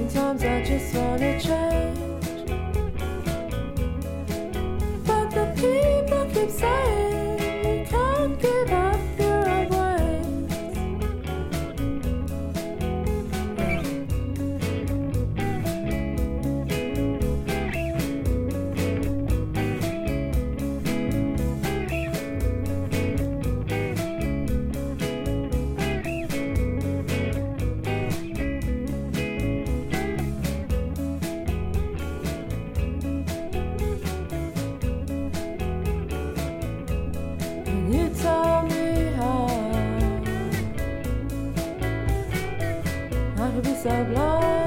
Sometimes I just wanna change, but the people keep saying you can't give up your old ways. You told me how I could be so blind.